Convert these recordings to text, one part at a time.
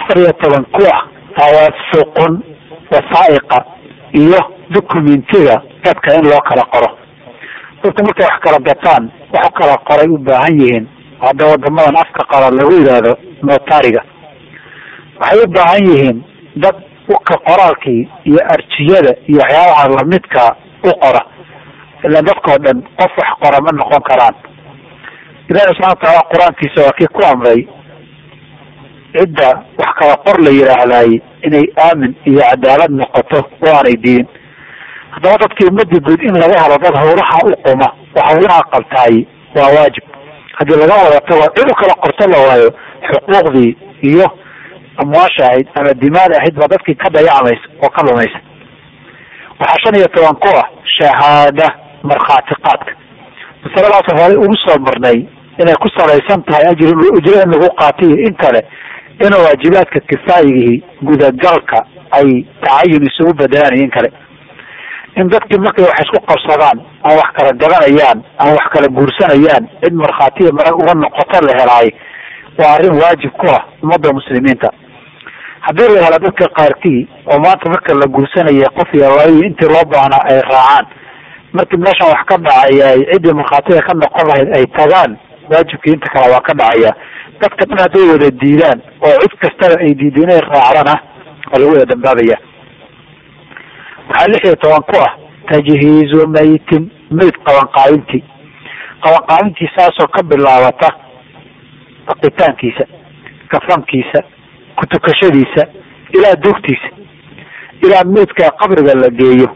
14 kuwa tawaafuqun wasaa'iqa iyo dokumentiga dadka in loo kala qoro. dadka markay wax kala gataan wax kala qoray u baahan yihiin hadda wadamadan afka qara lagu yiraahdo notariga. waxay u baahan yihiin dad ka qoraalkii iyo arjiyada iyo waxyaabaha lamidka u qora ila dadkoo dhan qof wax qora ma noqon karaan. ilaahay subhanahu wa ta'ala quraankiisa waa kii ku amray cidda wax kala qor la yiraahday inay aamin iyo cadaalad noqoto oo aanay diin. haddaba dadkii ummadii guud in laga helo dad howlaha u quma oo howlaha qabtaay waa waajib. haddii laga wada tago cid u kala qorto la waayo xuquuqdii iyo amwaasha ahayd ama dimaada ahayd baa dadkii ka dayacmaysa oo ka lumaysa. waxaa 15 ku ah shahaada markhaati qaadka. masaladaas hore ugu soo marnay inay ku salaysan tahay ujro in lagu qaatiyo in kale inuu waajibaadka kifaayigii gudagalka ay tacayun isugu bedelaan in kale. in dadkii markay wax isku qabsadaan ama wax kala gadanayaan ama wax kala guursanayaan cid markhaatiya marag uga noqoto la helaay waa arrin waajib ku ah ummadda muslimiinta. haddii la helo dadka qaarkii oo maanta marka la guursanaya qof iyo waayo intii loo baahna ay raacaan markii meeshan wax ka dhacaya ciddii markhaatiga ka noqon lahayd ay tagaan waajibkii inta kale waa ka dhacaya. dadka dhan hadday wada diidaan oo cid kastaba ay diideen inay raacdana waa lagu wada dambaabaya. waxaa 16 ku ah tajhiizu maytin mayd qabanqaabintii. qabanqaabintii saasoo ka bilaabata dhaqitaankiisa, kafankiisa, kutukashadiisa ilaa dugtiisa ilaa maydka qabriga la geeyo.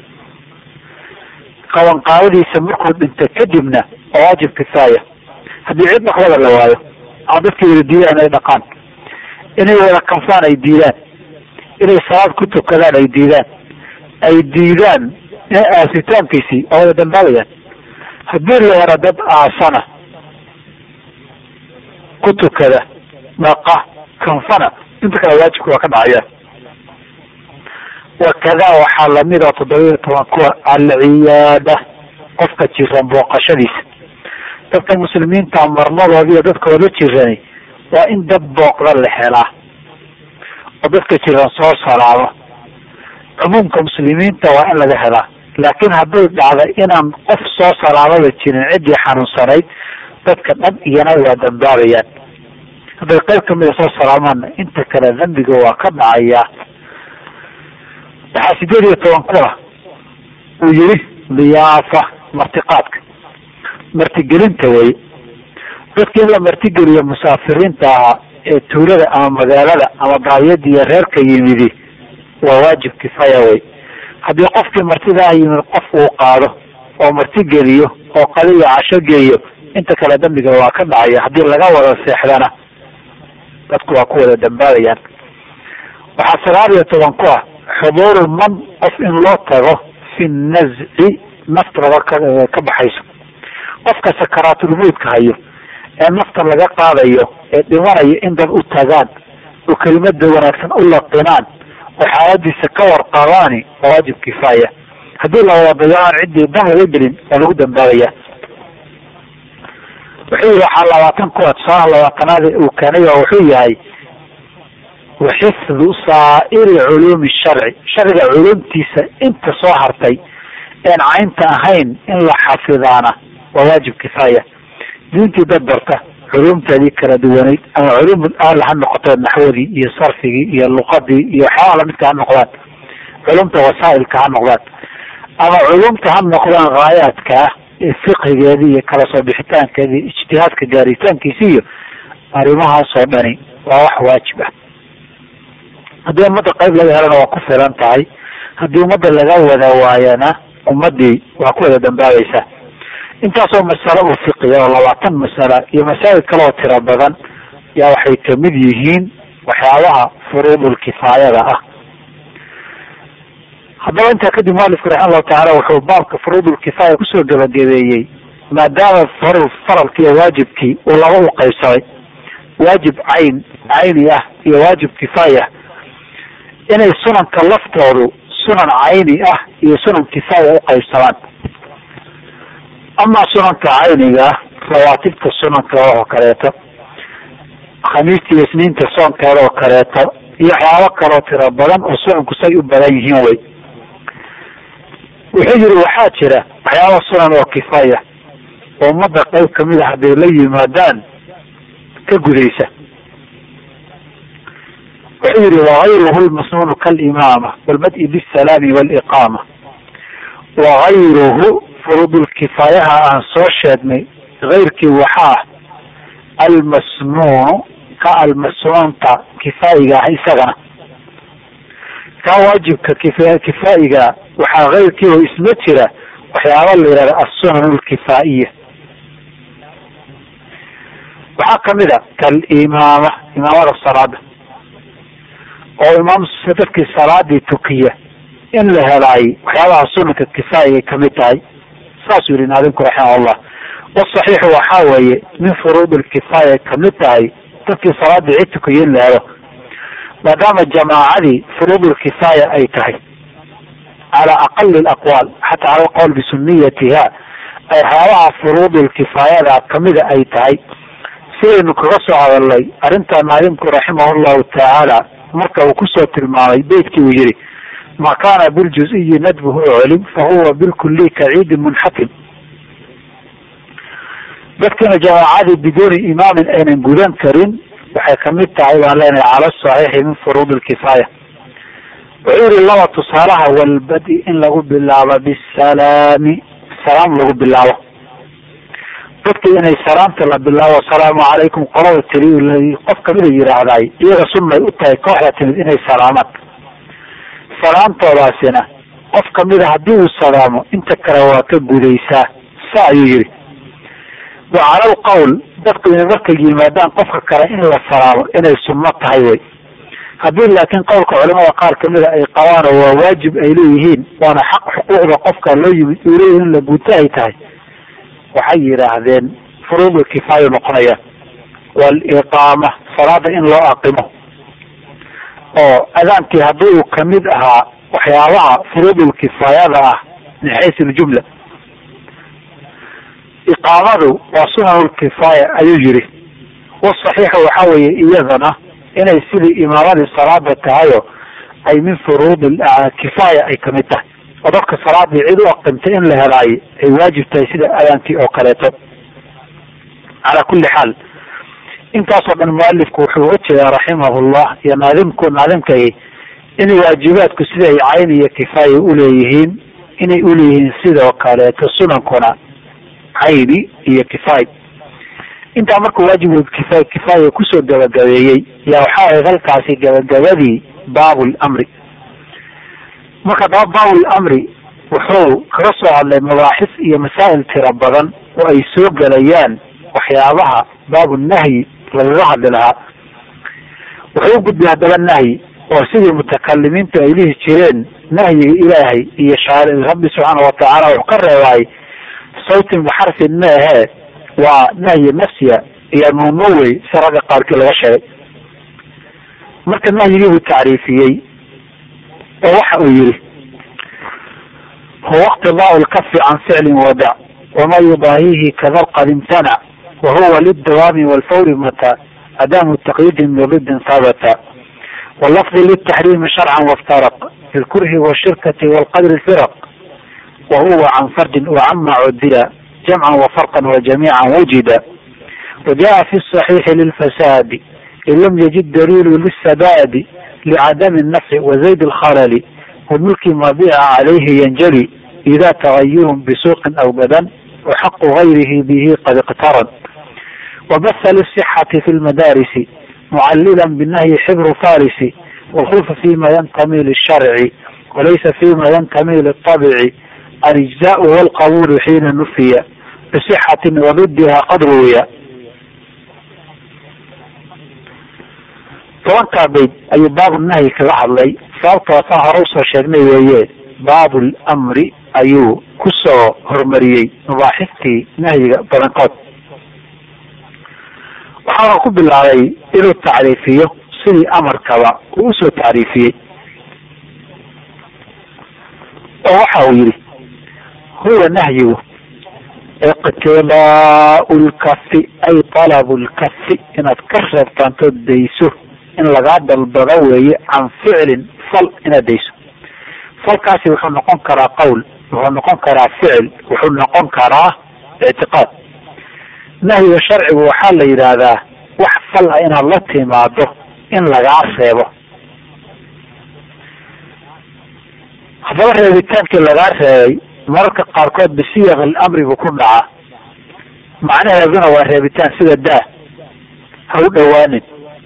qabanqaabadiisa markuu dhinto kadibna waa waajib kifaaya. haddii cid dhaqdada la waayo ama dadkii wada diidaan ay dhaqaan, inay wada kanfaan ay diidaan, inay salaad ku tukadaan ay diidaan aasitaankiisii oo wada dambaabayaan. haddii la helo dad aasana ku tukada dhaqa kanfana inta kale waajibka waa ka dhacaya. wakada waxaa lamid a 17 kuwa alciyaada qofka jiran booqashadiisa. dadka muslimiinta marmadooda iyo dadkooda jirani waa in dad booqda la helaa oo dadka jiran soo salaamo. cumuumka muslimiinta waa in laga helaa. laakiin hadday dhacda inaan qof soo salaamada jirin ciddii xanuunsanayd dadka dhan iyana waa dambaabayaan. hadday qayb kamida soo salaamaana inta kale dambiga waa ka dhacayaa. waxaa 18 ku ah uu yiri diyaafa martiqaadka martigelinta way. dadkii la martigeliyo musaafiriinta ahaa ee tuulada ama magaalada ama baayada iyo reerka yimidi waa waajib kifaaya way. haddii qofkii martidaa yimid qof uu qaado oo martigeliyo oo qaliyo casho geeyo inta kale dambiga waa ka dhacaya. haddii laga wada seexdana dadku waa ku wada dambaabayaan. waxaa 19 ku ah xuduuru man qof in loo tago fi nazci nafta laga ka baxayso. qofka sakaraatulmawdka hayo ee nafta laga qaadayo ee dhimanayo in dad u tagaan oo kelimada wanaagsan u laqinaan oo xaaladiisa ka warqabaani waa waajib kifaaya. haddii la wada dayaan ciddii dan laga gelin waa lagu dambaabaya. wuxuu waxaa 20 ku ah 20 uu keenay wuxuu yahay وحفظ صائر علوم الشرع. شرع علومتيسا انت soo hartay een caynta ahayn in la xafidaana waa waajib kifaaya. diintii dadbarta علومتadii kala duwanayd ama علوم al ha noqoto naxwadii iyo sarfigii iyo luqadii iyo waxyaalaha lamidka ha noqdaan, علومta wasaa'ilka ha noqdaan ama علومta ha noqdaan gaayaadka ee fiqhigeedii iyo kala soo bixitaankeedii ijtihaadka gaaritaankiisa iyo arrimahaasoo dhani waa wax waajib ah. haddii ummadda qayb laga helana waa ku filan tahay. haddii ummadda laga wada waayana ummadii waa ku wada dambaabaysaa. intaasoo masalo u fiqiya oo 20 masala iyo masaa'il kale oo tiro badan yaa waxay kamid yihiin waxyaabaha furuudul kifaayada ah. haddaba intaa kadib mualifku raximah allahu tacaala wuxuu baabka furuudul kifaaya kusoo gabagabeeyey maadaama faralkii iyo waajibkii uu laba u qaybsamay, waajib cayni ah iyo waajib kifaaya, inay sunanka laftoodu sunan cayni ah iyo sunan kifaaya u qaybsamaan. ama sunanka cayniga rawaatibta sunanka oo kaleeto khamiista iyo isniinta soonkeeda oo kaleeto iyo waxyaabo kaloo tiro badan oo sunanku say u badan yihiin wey. wuxuu yidhi waxaa jira waxyaaba sunan oo kifaaya oo ummadda qayb kamid a hadday la yimaadaan ka gudaysa. wuxuu yidhi wagayruhu lmasnuunu kalimaama walbad'i bisalaami waliqaama. wagayruhu furuudulkifaayaha aan soo sheegnay kayrkii waxaa almasnuunu ka almasnuunta kifaayiga ah isagana ka waajibka kifaayiga waxaa kayrkii oo isma jira waxyaaba la yihahda assunan alkifaa'iya. waxaa kamid a kalimaama imaamada salaada oo imaam dadkii salaadii tukiya in la helaay waxyaabaha sunanka kifaayigay kamid tahay. saasuu yihi naadimku raximahullah. wasaxiixu waxaa weeye min furuud lkifaaya kamid tahay dadkii salaadii cid tukiya in la helo, maadaama jamaacadii furuud lkifaaya ay tahay calaa aqali aqwaal xataa cala alqawl bisuniyatiha ay waxyaabaha furuud lkifaayada kamida ay tahay. sidaynu kaga soo hadalnay arrinta naadimku raximahullahu tacaala marka uu kusoo tilmaamay beydkii uu yihi ma kaana biljuziyi nadbuhu uclim fahuwa bilkuli kaciidin munxakim. dadkina jamaacadii biduuni imaamin aynan gudan karin waxay kamid tahay baan leenahay cala saxiixi min furuud lkifaaya. wuxuu yihi laba tusaalaha walbadi in lagu bilaabo bisalaami salaam lagu bilaabo. dadka inay salaamta la bilaabo asalaamu calaykum qolada tiri qof kamida yidhaahday iyaga sunnay u tahay kooxda timid inay salaamaan. salaamtoodaasina qof kamida haddii uu salaamo inta kale waa ka gudaysaa. sa ayuu yihi wa cala alqawl dadku inay markay yimaadaan qofka kale in la salaamo inay sunno tahay wey. haddii laakiin qowlka culamada qaar kamida ay qabaan oo waa waajib ay leeyihiin waana xaq xuquuqda qofka loo yimid uu leeyahi in la guto ay tahay waxay yidhaahdeen furuud kifaaya noqonaya. waliqaama salaada in loo aqimo oo adaankii haddii uu kamid ahaa waxyaabaha furuudulkifaayada ah min xaysu ljumla. iqaamadu waa sunanulkifaaya ayuu yihi. wasaxiixu waxaa weeye iyadana inay sidii imaamadii salaada tahayo ay min furuud kifaaya ay kamid tahay oo dadka salaadii cid u aqimtay in la helaayo ay waajib tahay sida adaankii oo kaleeto. calaa kulli xaal intaasoo dhan mualifku wuxuu uga jeedaa raximahullah iyo naadimkay inay waajibaadku siday cayn iyo kifaaya uleeyihiin inay uleeyihiin sidoo kaleeto sunankuna cayni iyo kifaaya. intaa markuu waajib kifaaya kusoo gabagabeeyey yaa waxaa ahayd halkaasi gabagabadii baabulamri. marka daba baabulamri wuxuu kaga soo hadlay mabaaxis iyo masaa'il tiro badan oo ay soo gelayaan waxyaabaha baabunahyi lagaga hadli lahaa. wuxuu u gudbay haddaba nahyi oo sidii mutakalimiintu ay dhihi jireen nahyiga ilaahay iyo rabbi subxaana watacaala wuxuu ka reebaay sawtin baxarfin ma ahee waa nahyi nafsiya iyo nuunowey si ragga qaarkii laga sheegay. marka nahyigii buu tacriifiyey oo waxa uu yihi huwa iqtidaau lkafi can ficlin wadac wama yudaahihi kada qad imtanac wahuwa lidawaami walfawri mata adaamu taqyiidi min ridin habata walafdi litaxriimi sharcan waftaraq bilkurhi washirkati walqadri lfiraq wahuwa can fardin wacama cudila jamcan wafarqan wajamiican wujida wajaءa fi صaxiixi lilfasaadi in lam yajid daliilu lisadaadi licadami الnafci wazayd اlkhalali wamulki ma bica calayhi yanjali ida tagayurun bisuuqin aw badan waxaqu gayrihi bihi qad iqtaran wabasa lisixati fi lmadarisi mucalila binahyi xibru farisi wlkhulfa fima yantami lisharci walaysa fima yantami liطabci alijzaء wاlqabulu xiina nufiya bisixatin wabidiha qad ruwiya. tobankaa bayd ayuu baabunahyi kaga hadlay. sababtoo saa hore usoo sheegnay weeye baabulamri ayuu kusoo horumariyey mabaaxiftii nahyiga badankood. waxaana ku bilaabay inuu tacriifiyo sidii amarkaba uu usoo tacriifiyey oo waxa uu yihi huwa nahyigu iqtidaau lkafi ay talabu lkafi inaad ka reebtaantood dayso in lagaa dalbado weeye can ficlin fal inaad dayso. falkaasi wuxuu noqon karaa qowl, wuxuu noqon karaa ficil, wuxuu noqon karaa ictiqaad. nahyiga sharcigu waxaa la yidhaahdaa wax fal ah inaad la timaado in lagaa reebo. haddaba reebitaankii lagaa reebay mararka qaarkood bisiyaq alamri buu ku dhacaa, macnaheeduna waa reebitaan sida daa, ha u dhowaanin,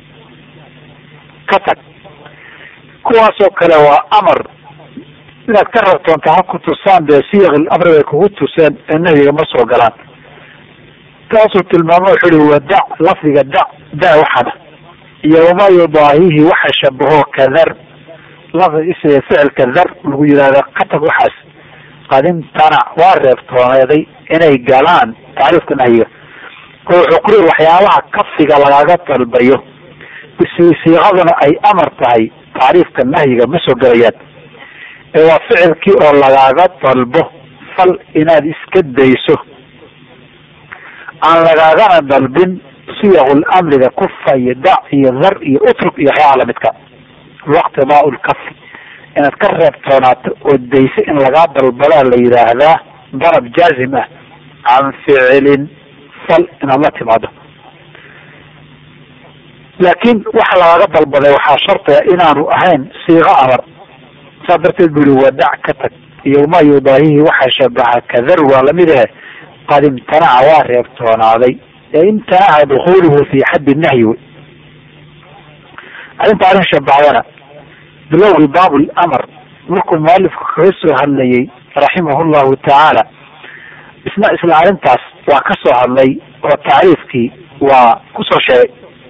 ka tag. kuwaasoo kale waa amar inaad ka rabtoonta ha ku tusaan dee siyaq alamri bay kugu tuseen ee nahyiga ma soo galaan. taasuu tilmaamo wuxu uhi wadac, lafdiga da waxana iyo wamaa yudaahihi waxa shabaho kadar, ficilka dar lagu yihahda ka tag waxaas. qad imtanac waa reebtooneeday inay galaan tacriifka nahyiga. wuxuu ku yiri waxyaabaha kafiga lagaga dalbayo siiqaduna ay amar tahay tacriifka nahyiga ma soo galayaan, ee waa ficilkii oo lagaaga dalbo fal inaad iska dayso, aan lagaagana dalbin siyaqul amriga kufa iyo dac iyo dar iyo utruk iyo waxyaaba lamidka. waqtidaau lkafi inaad ka reebtoonaato oo dayso in lagaa dalbadaa la yidhaahdaa darab jaazim ah can ficilin fal inaad la timaado. laakiin waxa lagaga dalbaday waxaa shardiga inaanu ahayn siiqo amar. saa darteed bu uri wadac ka tag iyo ma yudaahihi waxa shabaha kadar waa lamid ahe qad imtanaca waa reebtoonaaday ee imtanaca dukuluhu fi xaddi nahyi wey. arrinta arrin shabahdana bilowgii baab lamr markuu mualifku kaga soo hadlayay raximah llahu tacaala isla arrintaas waa ka soo hadlay oo tacriifkii waa kusoo sheegay.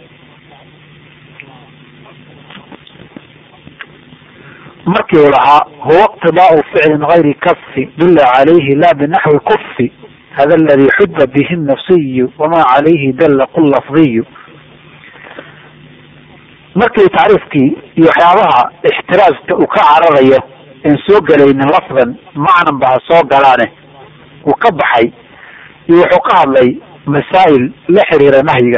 markii uu lahaa huwa iqtidaau ficlin gayri kafi dula calayhi la binaxwi kufi hada aladi xuba bihi nafsiyu wama calayhi dalla qul lafdiyu. markii tacriifkii iyo waxyaabaha ixtiraazka uu ka cararayo en soo gelaynin lafdan macnan ba ha soo galaane uu ka baxay iyo wuxuu ka hadlay masaa'il la xiriira nahyiga.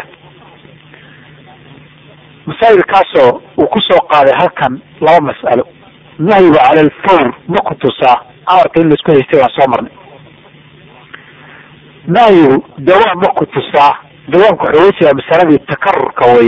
masaa'ilkaasoo uu kusoo qaaday halkan laba mas'alo. nahyigu cala alfawr ma ku tusaa amarka in laisku haystay waan soo marnay. nahyigu dawaam ma ku tusaa, dawaamka wuxuu uga jeedaa masaladii takarurka wey.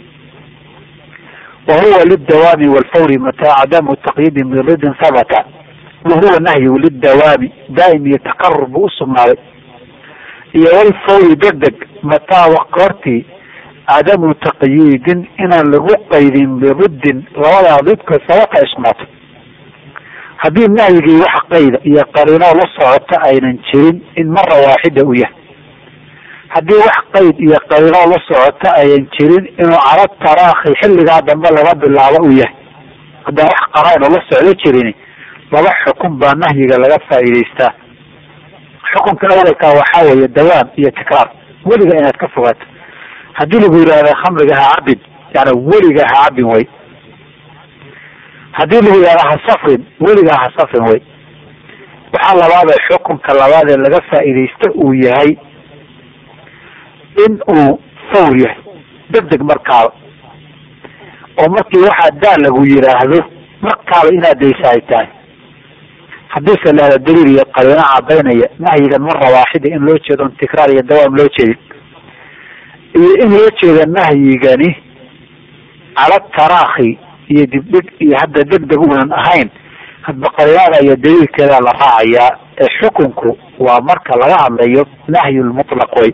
wahuwa lidawaami walfawri mataa cadamu taqyiidi min ridin habata. wahuwa nahyigu lidawaami daa'im iyo takarur buu usugnaaday, iyo walfawri degdeg mataa waqortii cadamu taqyiidin inaan lagu qaydin biridin labadaa didka sabata ay sugnaato. haddii nahyigii wax qayda iyo qariinoo la socota aynan jirin in mara waaxida u yahay. haddii wax qayd iyo qariinoo la socota ayan jirin inuu cala taraakhi xilligaa dambe laga bilaabo u yahay. haddaan wax qaraain oo la socdo jirin laba xukun baa nahyiga laga faa'iidaystaa. xukunka awalka waxaa weeye dawaam iyo tikraar, weliga inaad ka fogaato. haddii lagu yidhahda khamriga ha cabin, yani weliga ha cabin way. haddii lagu yidhahda ha safrin, weliga ha safrin way. waxaa labaad ee xukunka labaad ee laga faa'iidaysto uu yahay in uu fawr yahay, degdeg markaaba, oo markii waxaa daa lagu yidhaahdo markaaba inaad daysa ay tahay. haddiise lahada daliil iyo qariino cadaynaya nahyigan mara waaxida in loo jeedo on tikraar iyo dawaam loo jeedin, iyo in loo jeeda nahyigani cala taraakhi iyo dibdhig iyo hadda degdeg unan ahayn, hadba qariinada iyo daliilkeeda la raacayaa. ee xukunku waa marka laga hadlayo nahyu lmutlaq way.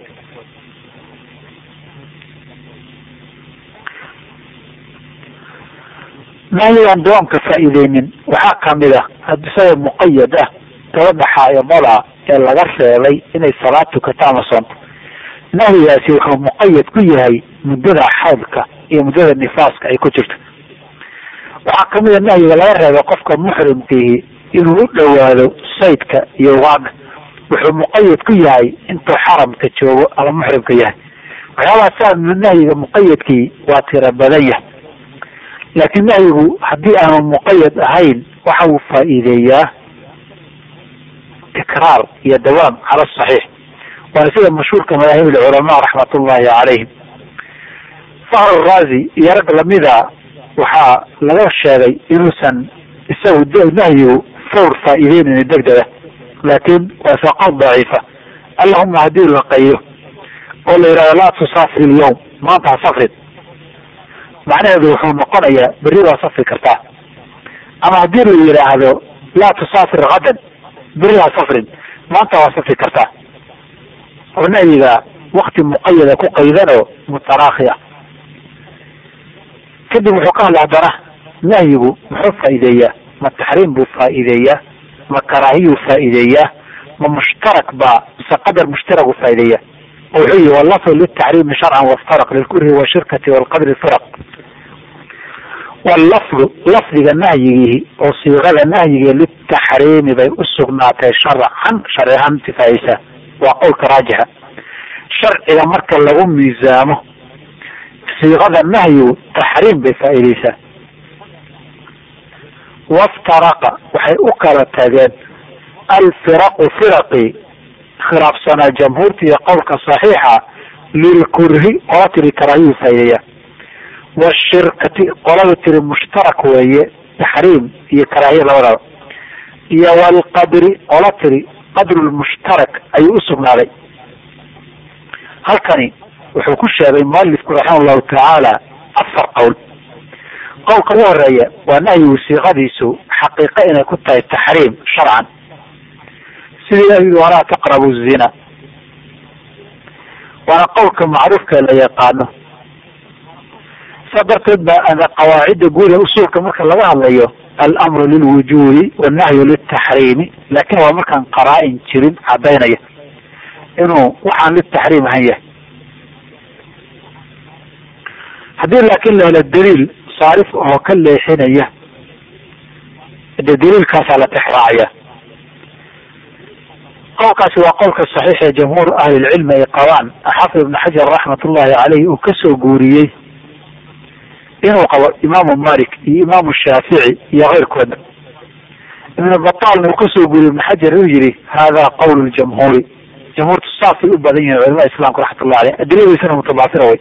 nahyigan dawaamka faa'iideynin waxaa kamid ah haddi isagoo muqayad ah gabadha xaaidada ee laga reebay inay salaad tukato ama soonto. nahyigaasi wuxuu muqayad ku yahay muddada xaydka iyo muddada nifaaska ay ku jirto. waxaa kamid a nahyiga laga reebay qofka muxrimkiihi inuu u dhowaado saydka iyo ugaadha. wuxuu muqayad ku yahay intuu xaramka joogo ama muxrimka yahay. waxyaabaha saa nahyiga muqayadkii waa tiro badan yahay, laakiin nahyigu haddii aanu muqayad ahayn waxa uu faa'iideeyaa tikraar iyo dawaam cala saxiix. waana sida mashhuurka madaahib alculamaa raxmatullahi calayhim. fahr raazi iyo rag lamida waxaa laga sheegay inuusan isagu nahyigu fawr faa'iideynayn degdega, laakin waa saqood daciifa. allahuma haddii la qayo oo la yidhahdo laa tusaafir ilyawm, maanta ha safrin, macnaheedu wuxuu noqonayaa berri waa safri kartaa. ama haddii la yidhaahdo laa tusaafir hadan, berri ha safrin, maanta waa safri kartaa. oo nahyiga wakti muqayada ku qaydanoo mutaraakhi ah. kadib wuxuu ka hadla haddana nahyigu muxuu faa'iideeyaa, ma taxriim buu faa'iideeyaa, ma karaahiyuu faa'iideeyaa, ma mushtarak baa mise qadar mushtarak uu faa'iideeyaa. oo wuxuu yihi wallafdu liltaxriimi sharcan waftaraq lilkurhi washirkati walqadri firaq. wallafdu lafdiga nahyigiihi oo siiqada nahyiga liltaxriimi bay usugnaatay sharcan sharci ahaan intifaacaysaa, waa qowlka raajixa. sharciga marka lagu miisaamo siiqada nahyigu taxriim bay faa'iideysaa. waftaraqa waxay u kala tageen alfiraqu firaqi khilaafsanaa jamhuurta iyo qowlka saxiixa lilkurhi qola tiri karaahiyu faa'iideeya, washirkati qolada tiri mushtarak weeye taxriim iyo karaahiya labadaba, iyo walqadri qola tiri qadrulmushtarak ayuu usugnaaday. halkani wuxuu ku sheegay mualifku raximah llahu tacaala 4 qowl. qowlka ugu horeeya waa nahyigu siiqadiisu xaqiiqo inay ku tahay taxriim sharcan, sidii ilahi yii walaa taqrabu zina, waana qowlka macruufka la yaqaano. saa darteed ba ana qawaacidda guud ee usuulka marka laga hadlayo alamru lilwujubi wannahyu liltaxriimi, laakin waa markaan qaraa-in jirin cadaynaya inuu waxaan liltaxriim ahan yahay. haddii laakin la helo daliil saarif oo ka leexinaya, de daliilkaasaa la tixraacaya. qowlkaasi waa qowlka saxiix ee jamhuur ahlilcilmi ay qabaan. xaafid ibn xajar raxmatullahi caleyh uu kasoo guuriyey inuu qabo imaamu malik iyo imaamu shaafici iyo keyrkooda. ibn batalna uu kasoo guuriyey ibn xajar inuu yihi hada qowl ljamhuuri, jamhuurtu saasay u badan yihin culamada islamka raxmatullahi aleyh, adiladiisana mutabaasira way.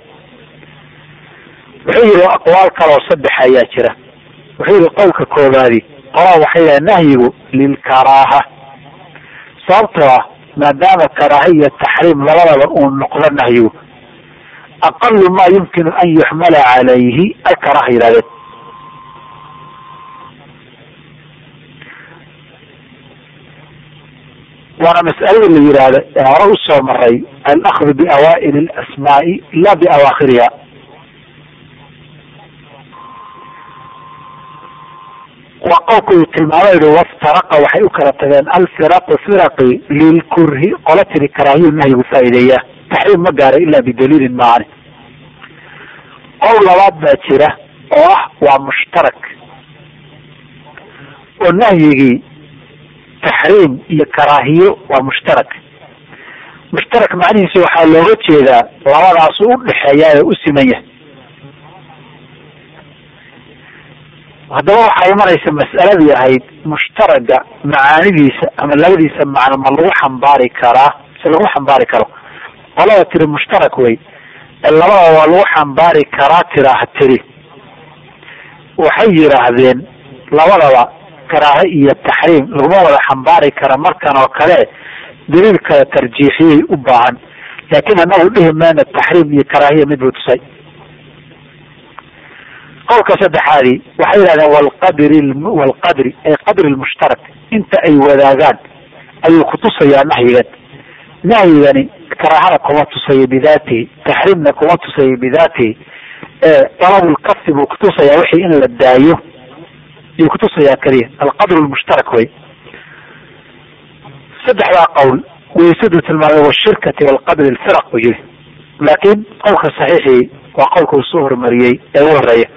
wuxuu yihi aqwaal kaloo 3 ayaa jira. wuxuu yihi qowlka koobaadi qolaa waxay yidhaha nahyigu lilkaraaha, sababtoo ah maadaama karaaha iyo taxriim labadaba uu noqdo nahyigu, aqalu ma yumkinu an yuxmala calayhi alkaraaha yidhahdeen. waana mas'alada la yidhaahdo ee hore usoo maray alakdu biawaa'il alasmaa'i la biawaakhiriha. waa qowlka uu tilmaamay i waftaraqa waxay u kala tageen alfiraqu firaqi lilkurhi qola tiri karaahiyu nahyigu faa'iideeyaa, taxriim ma gaaray ilaa bidaliilin maani. qowl labaad baa jira oo ah waa mushtarak, oo nahyigii taxriim iyo karaahiyo waa mushtarak. mushtarak macnihiisa waxaa looga jeedaa labadaasu udhexeeyaa ee u siman yahay. haddaba waxaa imanaysa mas'aladii ahayd mushtaraga macaanidiisa ama labadiisa macno ma lagu xambaari karaa mise lagu xambaari karo. qolada tiri mushtarak wey, labada waa lagu xambaari karaa tiraaha tiri, waxay yidhaahdeen labadaba karaaha iyo taxriim laguma wada xambaari kara markan oo kale, daliil kala tarjiixiyay u baahan. laakin anagu dhihi mayna taxriim iyo karaahiya mid buu tusay. qowlka saddexaadi waxay yidhahdeen walqadri ay qadri lmushtarak, inta ay wadaagaan ayuu kutusayaa nahyigan. nahyigani karaahada kuma tusayo bidaatihi, taxriimna kuma tusayo bidaatihi, dalabulkafi buu kutusayaa wixii in la daayo yuu kutusayaa keliya. alqadru lmushtarak wey. 3daa qowl waysaduu tilmaamay washirkati walqadri lfiraq buu yiri, laakin qowlka saxiixii waa qowlka uu soo hormariyey ee ugu horeeya.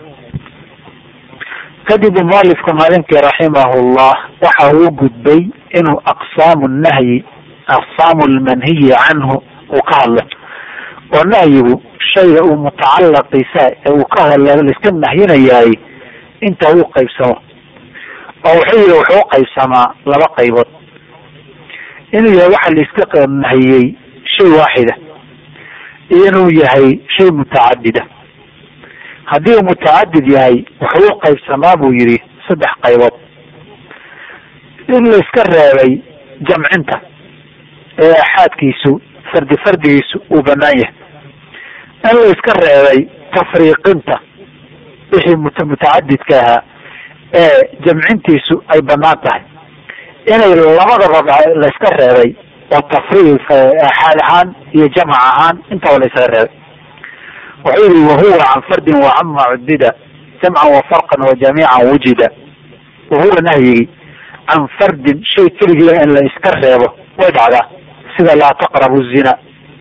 kadib mualifku maalinkii raximahullah waxa uu gudbay inuu aqsaamu nahyi aqsaamu lmanhiyi canhu uu ka hadlo, oo nahyigu shayga uu mutacalaqiisa ee uu ka hadla laiska nahyinayaay inta uu qaybsamo. oo wuxuu yihi wuxuu qaybsamaa 2 qaybood. inuu yahay waxa laiska nahiyey shay waaxida iyo inuu yahay shay mutacadida. haddii uu mutacadid yahay wuxuu u qaybsamaa buu yidhi 3 qaybood. in la iska reebay jamcinta ee axaadkiisu fardigiisu uu banaan yahay, in la iska reebay tafriiqinta wixii mutacadidka ahaa ee jamcintiisu ay banaan tahay, inay labadaba la iska reebay oo tafriiq axaad ahaan iyo jamc ahaan intaba la iska reebay. wuxuu yihi wahuwa can fardin wacama cudida jamcan wafarqan wajamiican wujida. wahuwa nahyigi can fardin shay keligiia in la iska reebo way dhacdaa, sida laa taqrabu zina,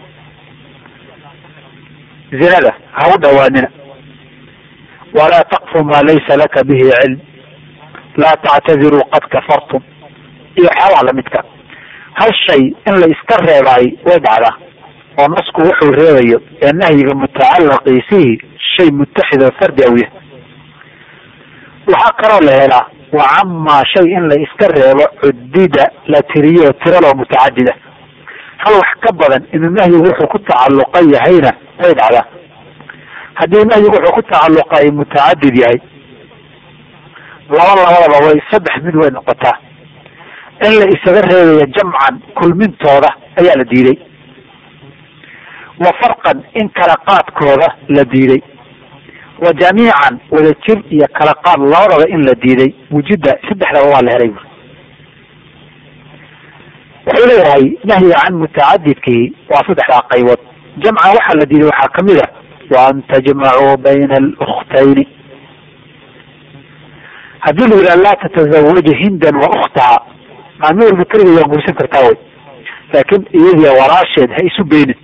zinada ha u dhawaanina, walaa taqfu maa laysa laka bihi cilm, laa tactadiruu qad kafartum, iyo waxyaabaha lamidka. hal shay in la iska reebaay way dhacdaa oo nasku wuxuu reebayo ee nahyiga mutacalaqiisihii shay mutaxid oo fardi awya. waxaa kaloo la helaa wacamaa shay in la iska reebo cudida la tiriyo tiraloo mutacadida. hal wax ka badan inuu nahyigu wuxuu ku tacalluqa yahayna way dhacdaa. haddii nahyigu wuxuu ku tacalluqa ay mutacadid yahay, labadaba way 3 mid way noqotaa. in la isaga reebayo jamcan kulmintooda ayaa la diiday, wa farqan in kala qaadkooda la diiday, wa jamiican wada jir iyo kala qaad labadaba in la diiday. wujida 3daba waa la helay. wuxuu leeyahay nahyiga can mutacadidkii waa 3 qaybood. jamcan waxaa la diiday waxaa kamid a wa an tajmacuu bayna alukhtayni. haddii la yidhaha laa tatazawaji hindan wa ukhtaha, maalmo walba keligeed waa guursan kartaa wey, laakin iyadiya walaasheed ha isu beenin.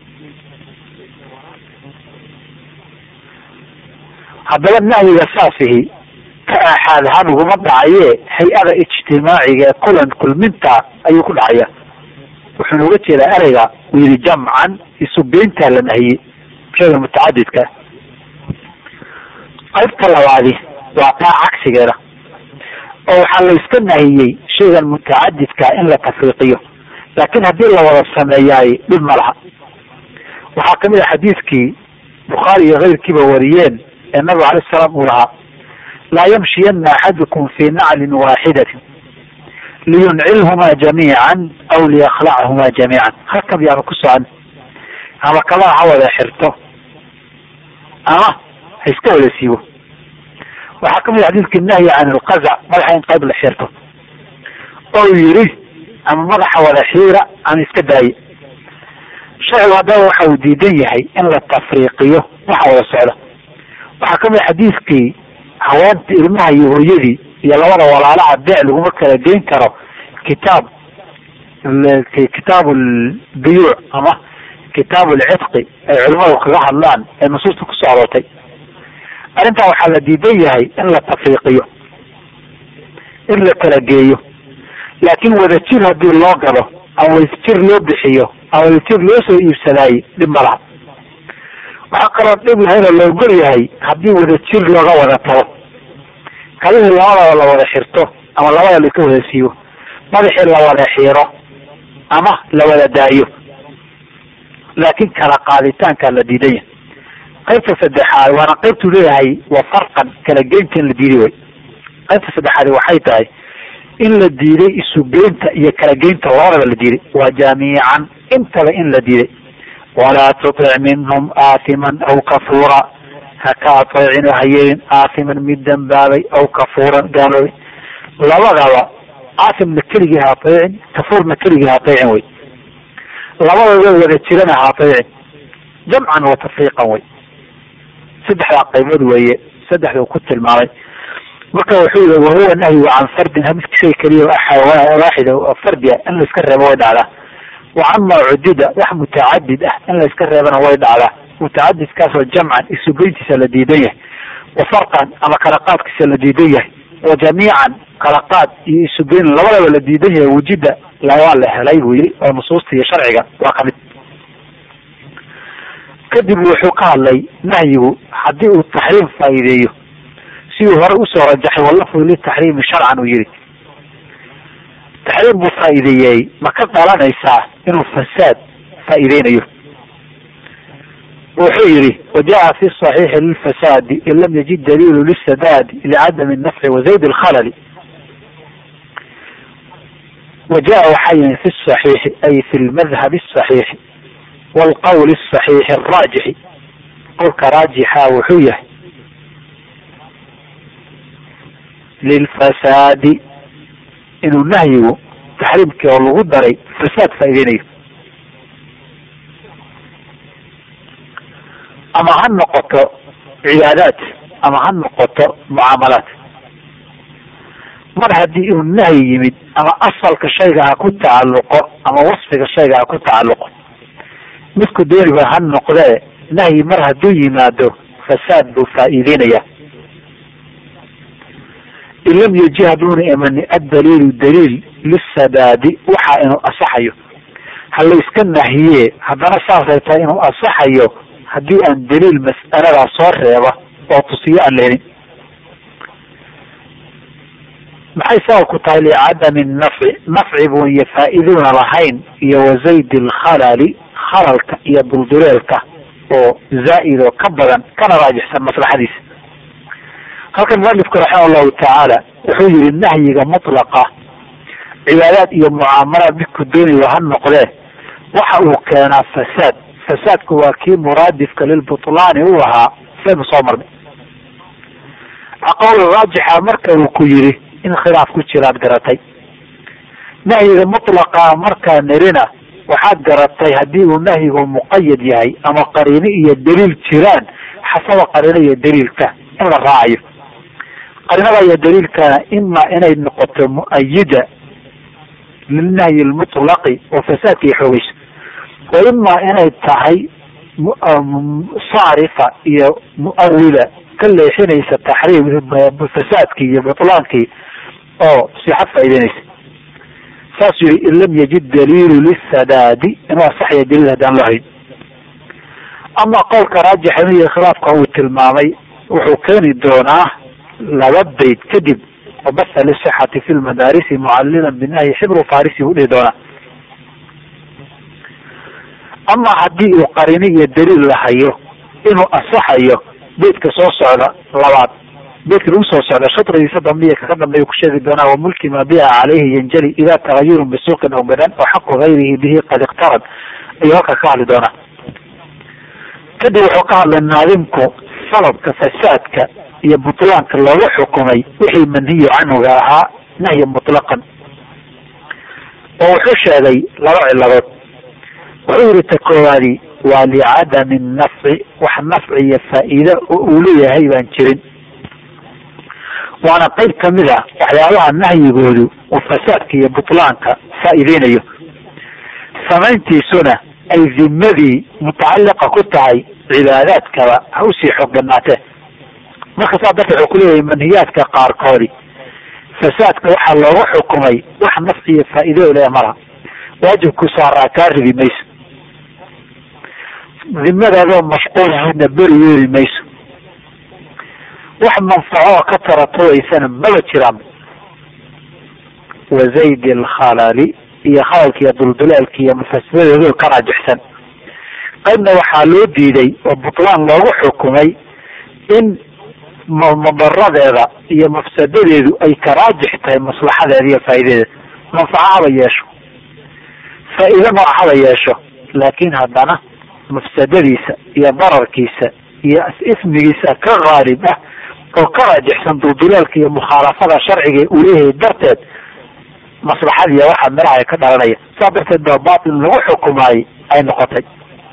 haddaba nahyiga saasihi ka aaxaad ahaan uguma dhacaye hay-ada ijtimaaciga ee kulan kulminta ayuu ku dhacaya. wuxuuna uga jeedaa ereyga uu yihi jamcan isu beentaa la nahiyey shayga mutacadidka. qaybta labaadi waa taa cagsigeeda, oo waxaa la iska nahiyey shaygan mutacadidka in la tafriiqiyo, laakin haddii la wada sameeyaay dhib ma laha. waxaa kamid a xadiidkii bukhaari iyo keyrkiiba wariyeen ee nabigu alayh salaam uu lahaa laa yamshiyana axadukum fii naclin waaxidatin liyuncilhumaa jamiican aw liyakhlachumaa jamiican. halkab yaaba ku socon, ama kabaha ha wada xirto ama ha iska wada siibo. waxaa kamid a xadiidkii nahyi can ilqazac, madaxa in qayb la xirto, oo yiri ama madaxa wada xiira ama iska daaye. sharcigu haddaba waxa uu diidan yahay in la tafriiqiyo waxa wada socda. waxaa kamid a xadiidkii haweenta ilmaha iyo hooyadii iyo labada walaalaha beec laguma kala geyn karo kitaab lbuyuuc ama kitaab lcitqi ay culimadu kaga hadlaan ee nusuusta kusoo aroortay. arrintaa waxaa la diidan yahay in la tafriiqiyo, in la kala geeyo, laakin wadajir haddii loo gado ama wadajir loo bixiyo ama wadajir loo soo iibsadaaye dhib ma laha. waxaa kaloo dhib lahayn oo la ogol yahay haddii wadajir looga wada tago, kadihii labadaba la wada xirto ama labada la iska wada siibo, madaxii la wada xiiro ama la wada daayo, laakin kala qaaditaankaa la diidan yahay. qaybta saddexaad waana qaybtuu leeyahay waa farqan kala geynta in la diiday way. qaybta saddexaadi waxay tahay in la diiday isugeynta iyo kala geynta labadaba la diiday, waa jamiican intaba in la diiday. walaa tutic minhum aathiman aw kafuura, haka ateecin oo hayeelin aathiman mid dambaabay aw kafuuran gaaloobay. labadaba aathimna keligii ha ateecin, kafuurna keligii ha ateecin way. labadooda wada jirana ha ateecin, jamcan wa tafriiqan way. 3 qaybood weeye 3 ku tilmaamay. marka wuxuu yihi wahuwa nahyu can fardin, mid shay keliya waaxida oo fardiya in la iska reebo way dhacdaa. wacama cudida wax mutacadid ah in la iska reebana way dhacdaa. mutacadidkaasoo jamcan isugeyntiisa la diidan yahay, wa farqan ama kala qaadkiisa la diidan yahay, wa jamiican kala qaad iyo isugeyn labadaba la diidan yahay. wujida waa la helay buu yihi oo nusuusta iyo sharciga waa kamid. kadib wuxuu ka hadlay nahyigu haddii uu taxriim faa'iideeyo, siduu hore usoo rajaxay walafdu litaxriimi sharcan uu yihi. taxriim buu faa'iideeyey ma ka dhalanaysaa inuu fasaad faa'iideynayo. wuxuu yihi wajaءa fi صaxiixi lilfasaadi in lam yajid daliilu lisadaadi licadami الnafci wazayd اlkhalali. wajaءa waxaa yimi fi الصaxiixi ay fi lmadhab الصaxiixi wاlqowl الصaxiixi الraajixi. qowlka raajixa wuxuu yahay lilfasaadi inuu nahyigu taxriimkii oo lagu daray fasaad faa'iideynayo, ama ha noqoto cibaadaat ama ha noqoto mucaamalaat. mar haddii uu nahyi yimid ama asalka shayga ha ku tacalluqo ama wasfiga shayga ha ku tacalluqo, midku dooniba ha noqdee nahyi mar hadduu yimaado fasaad buu faa'iideynaya. in lam yaji haduuna imani addaliilu daliil lisadaadi waxa inuu asaxayo, hala iska nahiye haddana saasay tahay inuu asaxayo haddii aan daliil mas'aladaa soo reeba oo tusiyo aan la helin. maxay sabab ku tahay licadami nafci, nafci buu iyo faa'iiduuna lahayn, iyo wazayd alkhalali khalalka iyo dulduleelka oo zaa'id oo ka badan kana raajixsan maslaxadiisa. halkan mualifku raximah allahu tacaala wuxuu yihi nahyiga mutlaqa cibaadaad iyo mucaamalaad midku dooniyo ha noqdee waxa uu keenaa fasaad. fasaadku waa kii muraadifka lilbutlaani u ahaa saynu soo marnay. qowl raajixa marka uu ku yihi in khilaaf ku jiraad garatay. nahyiga mutlaqa markaa nirina waxaad garatay haddii uu nahyigu muqayad yahay ama qariino iyo daliil jiraan xasaba qariino iyo daliilka in la raacayo. qarinada iyo daliilkana ima inay noqoto mu'ayida lilnahyi lmutlaqi oo fasaadka iyo xoogeyso, wa ima inay tahay saarifa iyo muawila ka leexinaysa taxriim fasaadkii iyo butlaankii oo sixad faa'iideynaysa. saasuu yihi in lam yajid daliilu lisadaadi inuu asaxaya daliil haddaan loo hayn. ama qowlka raajixa inuu yahay khilaafka uu tilmaamay wuxuu keeni doonaa laba bayd kadib wabasa lisixati fi lmadaarisi mucallilan binahyi xibru farisi buu dhihi doonaa. ama haddii uu qarini iyo daliil lahayo inuu asaxayo beydka soo socda labaad, beydka lagu soo socda shatrigiisa dambiya kaka dambeeya ku sheegi doonaa wamulki ma biha calayhi yanjali ida tagayurun bisuuqin aw badan aw xaqu gayrihi bihi qad iqtarad ayuu halka ka hadli doonaa. kadib wuxuu ka hadlay naadimku sababka fasaadka iyo butlaanka looga xukumay wixii manhiyu canhuga ahaa nahyi mutlaqan, oo wuxuu sheegay laba ciladood. wuxuu yihi ta koowaadi waa licadami nafci, wax nafci iyo faa'iide oo uu leeyahay baan jirin, waana qayb kamid a waxyaabaha nahyigoodu uu fasaadka iyo butlaanka faa'iideynayo. samayntiisuna ay dimadii mutacalliqa ku tahay cibaadaadkaba ha usii xoogganaatee. marka saa darteed wuxuu kuleeyahay manhiyaadka qaarkoodi fasaadka waxaa looga xukumay wax nafci iyo faa'iide o leeya malaha, waajibku saaraa kaa ridi mayso, dimadaadoo mashquulahayna beri yeeli mayso, wax manfaco oo ka taratobaysana maba jiraan. wazayd alkhalali iyo khalalka iyo dulduleelka iyo mufasiradeedu ka raajixsan. qaybna waxaa loo diiday oo butlaan loogu xukumay in mudaradeeda iyo mafsadadeedu ay ka raajix tahay maslaxadeeda iyo faa'iidadeeda. manfaco haba yeesho, faa'iide nooc haba yeesho, laakin haddana mafsadadiisa iyo dararkiisa iyo ismigiisa ka qaalib ah oo ka raajixsan dulduleelka iyo mukhaalafada sharciga uu leeyahay darteed maslaxadiiya waxaa miraha ka dhalanaya. saa darteed baa baatil lagu xukumaayey ay noqotay.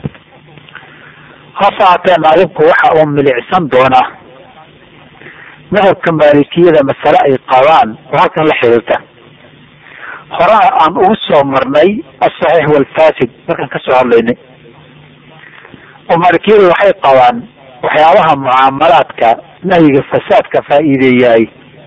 hase haatee naadimku waxa uu milicsan doonaa madhabka maalikiyada masale ay qabaan oo halkan la xiriirta. horena aan ugu soo marnay asaxiix walfasid markaan kasoo hadlaynay, oo maalikiyadu waxay qabaan waxyaabaha mucaamalaadka nahyiga fasaadka faa'iideeyaay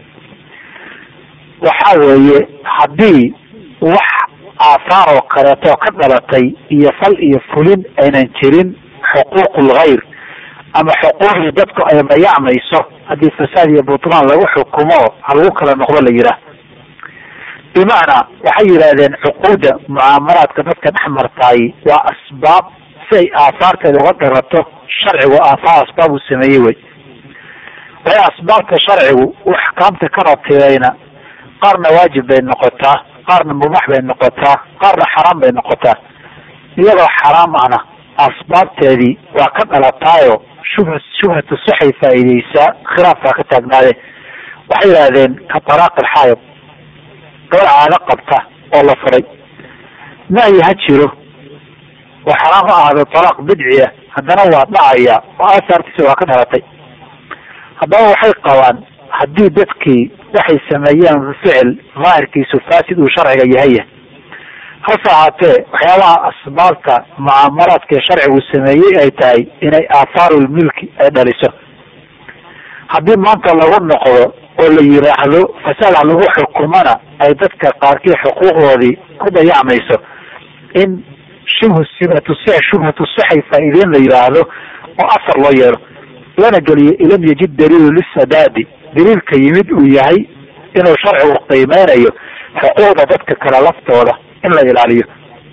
waxa weeye haddii wax aahaar oo kaleeto ka dhalatay iyo fal iyo fulin aynan jirin xuquuqul hayr ama xuquuqdii dadku ay dayacmayso, haddii fasaad iyo butlaan lagu xukumo ha lagu kala noqdo la yihaah. bimacnaa waxay yidhaahdeen cuquudda mucaamalaadka dadka dhex martaay waa asbaab si ay aahaarteeda uga dharato sharcigu asbaab uu sameeyey wey. way asbaabta sharcigu uu axkaamta ka ratibeyna qaarna waajib bay noqotaa, qaarna mubax bay noqotaa, qaarna xaraam bay noqotaa. iyadoo xaraam ahna asbaabteedii waa ka dhalataayo shubhatu saxay faa'iideysaa, khilaafkaa ka taagnaade. waxay yidhaahdeen ka talaaq alxaayid, gabar caado qabta oo la furay, nahyi ha jiro oo xaraam ha ahaado talaaq bidciya, haddana waa dhacaya oo aasaartiisa waa ka dhalatay. haddaba waxay qabaan haddii dadkii waxay sameeyeen ficil daahirkiisu faasid uu sharciga yahaya, hase ahaatee waxyaabaha asbaabta mucaamalaadka sharcigu sameeyey ay tahay inay aahaarulmilki ay dhaliso. haddii maanta lagu noqdo oo la yiraahdo fasaad ha lagu xukumana ay dadka qaarkii xuquuqdoodii ku dayacmayso, in shubhatu saxay faa'iideyn la yiraahdo oo asar loo yeelo lana geliyo ilam yajid daliilu lisadaadi, daliilka yimid uu yahay inuu sharcigu qiimeynayo xuquuqda dadka kale laftooda in la ilaaliyo.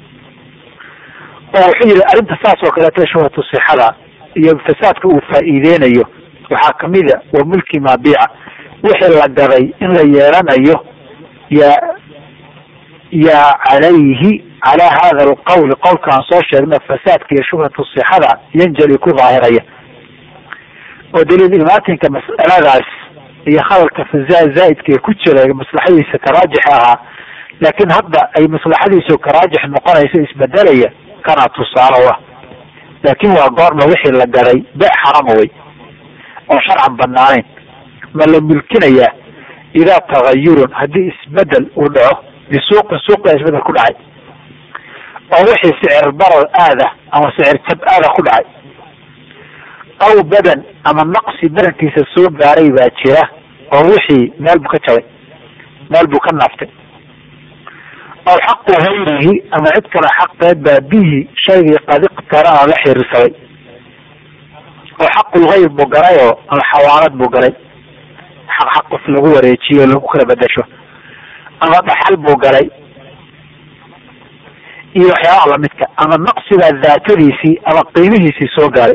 oo wuxuu yihi arrinta saas oo kaleeta shubhatu sixada iyo fasaadka uu faa'iideynayo waxaa kamida wa mulki maabiica, wixii la gaday in la yeelanayo yaa calayhi calaa hada alqawli, qowlkaan soo sheegna fasaadka iyo shubhatu sixada yanjali ku daahiraya. oo daliil imaatinka mas'aladaas iyo hadalka zaa'idka ku jira maslaxadiisa karaajix ahaa, laakiin hadda ay maslaxadiisu karaajix noqonayso isbedelaya, kana tusaale u ah. laakiin waa goorma wixii la gaday bee xarama wey oo sharcan banaanayn. ma la milkinayaa idaa tagayurun, haddii isbedel uu dhaco bisuuqin, suuqa isbedel ku dhacay, oo wixii sicir barar aada ama sicir jab aada ku dhacay, aw badan ama naqsi badankiisa soo gaaray baa jira oo wixii meel buu ka jabay, meel buu ka naaftay. aw xaqu hayrihi, ama cid kale xaqeed baa bihi shaygii qad iqtarana la xiriirsaday, oo xaqulgayr buu galayoo ama xawaalad buu galay, xaq qof lagu wareejiyo lagu kala bedasho, ama dhaxal buu galay iyo waxyaabaha lamidka, ama naqsigaa daatadiisii ama qiimihiisii soo gaaray,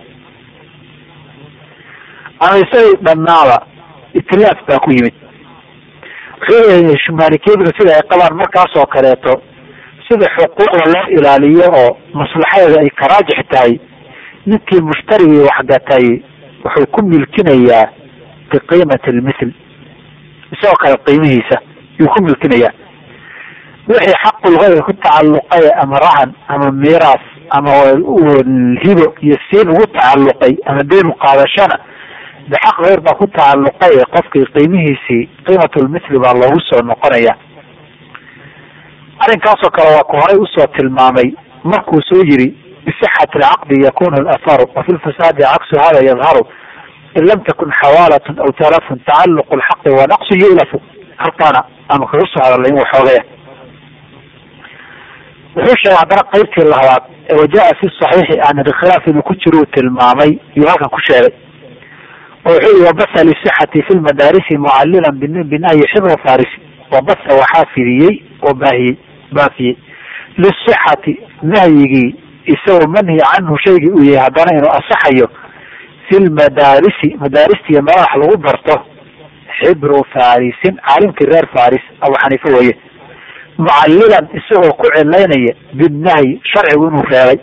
ama isagay dhannaaba itlaaf baa ku yimid. wuxuu leeyahay maalikiyaduna sida ay qabaan markaas oo kaleeto, sida xuquuqda loo ilaaliyo oo maslaxadeeda ay karaajix tahay, ninkii mushtarigii waxgatay wuxuu ku milkinayaa biqiimati lmithl, isagoo kale qiimihiisa yuu ku milkinayaa. wixii xaqulgayr ku tacalluqay ama rahan ama miiraas ama hibo iyo siin ugu tacalluqay ama deyn qaadashana bixaq gayr baa ku tacalluqay, qofkii qiimihiisii qiimatulmithli baa loogu soo noqonaya. arrinkaasoo kale waa ku horay usoo tilmaamay markuu soo yiri bisixati alcaqdi yakunu alaharu wa fi lfasaadi caksu hada yadharu in lam takun xawaalatun aw talafun tacalluqu lxaqi wa naqsu yulafu. halkaana aanu kaga soo hadalnay in waxoogaya. wuxuu sheegay haddana qaybtii labaad ee wajaa fi saxiixi aan khilaaf inuu ku jiro uu tilmaamay iyo halkan ku sheegay. wuxuu yihi wabasa lisixati fi lmadaarisi mucalilan binahyi xibra farisi, wabasa waxaa fidiyey oo baafiyey lisixati nahyigii isagoo manhi canhu shaygii uu yahay haddana inuu asaxayo fi lmadaarisi, madaaristiiyo meelaha wax lagu barto, xibru farisin, caalimkii reer faris abu xaniife weye, mucalilan isagoo ku cilaynaya binahyi sharcigu inuu reebay.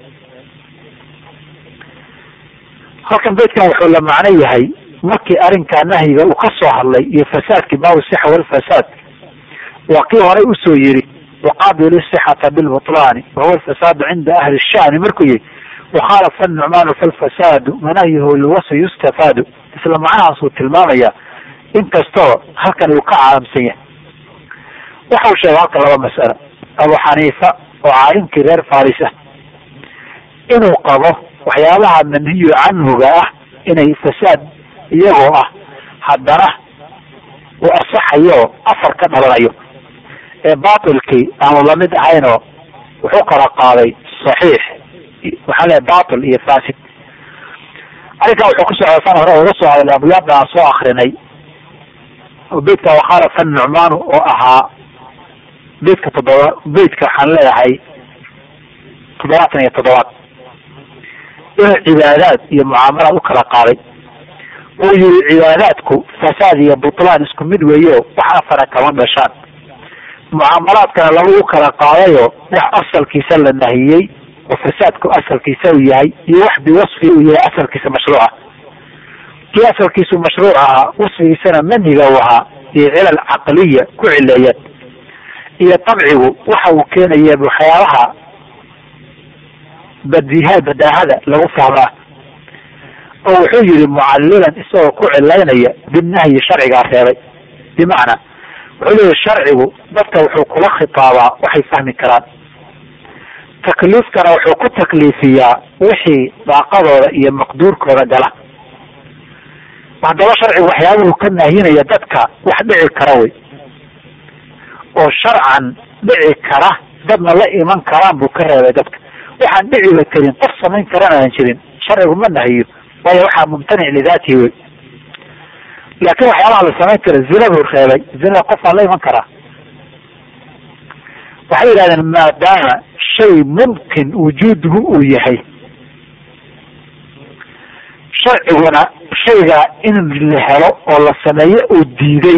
halkan beydkan wuxuu la macno yahay markii arrinkaa nahyiga uu ka soo hadlay iyo fasaadkii baabu sixa walfasaad, waa kii horay usoo yiri waqaabilu sixata bilbutlaani wahuwa alfasaadu cinda ahli shani markuu yihi wakhaalafa nucmaanu falfasaadu manahyihu liwasi yustafaadu. isla macnahaasuu tilmaamaya, inkastoo halkan uu ka caalamsan yahay. waxau sheegay halka laba mas'alo. abu xaniifa oo caalimkii reer faris ah inuu qabo waxyaabaha manhiyu canhuga ah inay fasaad iyagoo ah haddana uu asaxayo afar ka dhalanayo, ee batilkii aanu lamid ahaynoo wuxuu kala qaaday saxiix, waxaa leeyahay batil iyo fasid. arrinkaa wuxuu ku socda hore uga soo hadlay abyaadda aan soo akrinay oo beydka wakhaalafa nucmaanu oo ahaa beydka waxaan leeyahay 77 inuu cibaadaad iyo mucaamalaad u kala qaaday uu yiri cibaadaadku fasaad iyo butlaan isku mid weeyo wax afara kama dhashaan mucaamalaadkana lagu kala qaadayo wax asalkiisa la nahiyey oo fasaadku asalkiisa uu yahay iyo wax biwasfi uu yahay asalkiisa mashruuca kii asalkiisu mashruuc ahaa wasfigiisana manhiga u ahaa iyo cilal caqliya ku cileeyeen iyo tabcigu waxa uu keenaya waxyaabaha badaahada lagu fahmaa oo wuxuu yiri mucallilan isagoo ku cilaynaya binahyi sharciga reebay bimacna wuxuu leeyahay sharcigu dadka wuxuu kula khitaabaa waxay fahmi karaan takliifkana wuxuu ku takliifiyaa wixii daaqadooda iyo maqduurkooda gala haddaba sharcigu waxyaabuhu ka naahinaya dadka wax dhici kara wey oo sharcan dhici kara dadna la iman karaan buu ka reebay dadka waxaan dhiciba karin qof samayn karana aan jirin sharcigu ma nahiyo waayo waxaa mumtanic lidaatihi wey laakiin waxyaabaha la samayn kara zina buu reebay zinada qofaa la iman karaa waxay yidhahdeen maadaama shay mumkin wujuuduhu uu yahay sharciguna shayga in la helo oo la sameeyo uu diiday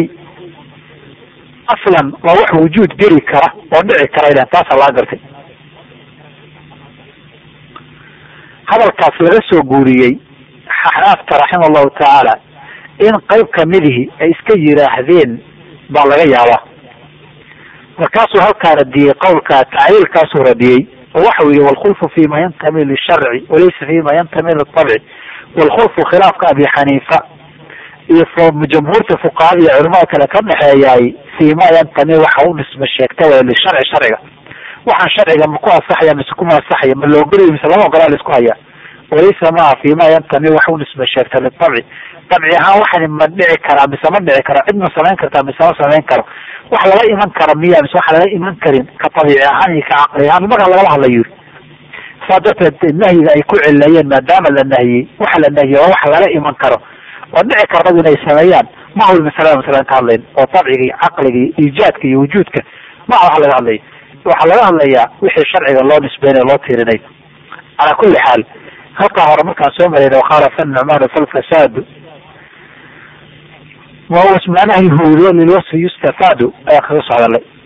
aslan waa wax wujuud geli kara oo dhici kara ilan taasa laga gartay hadalkaas laga soo guuriyey xanaafta raxima allahu tacaala in qayb kamidihii ay iska yiraahdeen baa laga yaabaa markaasuu halkaa radiyey qowlka tacliilkaasuu radiyey oo waxau yihi walkhulfu fima yantami lisharci walaysa fima yantami litabci walkhulfu khilaafka abi xaniifa iyo jamhuurta fuqahada iyo culamada kale ka dhexeeyaay fima yantami waxa u nisba sheegta way lisharci sharciga waxaan sharciga ma ku asaxaya mise kuma asaxaya ma loogoliyo mise lama ogolaa la isku hayaa walaysa maa fima yantami waxa u nisba sheegta litabci dabci ahaan waxani ma dhici karaa mise ma dhici karo cid ma samayn kartaa mise ma samayn karo wax lala iman kara miya mise waxa lala iman karin ka tabiici ahaan iyo ka caqli ahaan markaa lagala hadla yiri saa darteed nahyiga ay ku cilayeen maadaama la nahiyey waxa la nahiyey waa wax lala iman karo oo dhici karnadu inay sameeyaan ma hul masalada masalan ka hadlayn oo tabciga iyo caqliga iyo iijaadka iyo wujuudka ma waxa laga hadlaya waxaa laga hadlayaa wixii sharciga loo nisbeynayo loo tiirinay calaa kulli xaal halkaa hore markaan soo marayna waqaala fannucmaanu falfasaadu وهو اسمعناه الهودية للوصف يستفاد اخر صعد لي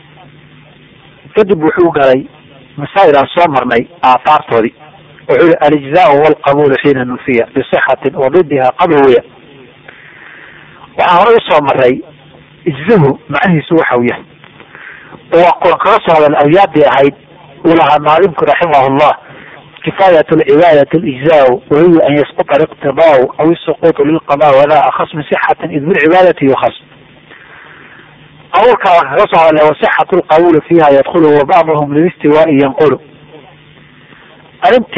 كدب وحوق علي مسائل صمرني اعطار تودي وحول الاجزاء والقبول حين النفية بصحة وضدها قبوية وعارض صمرني اجزه معنه سوحوية وقل قرصه على الاوياد بأعيد ولها معلمك رحمه الله كفاية العبادة الإجزاء وهي أن يسقط الاقتضاء أو السقوط للقضاء ولا أخص من صحة إذ بالعبادة يخص أول كرصها لو صحة القول فيها يدخل وبعضهم للاستواء ينقل أنت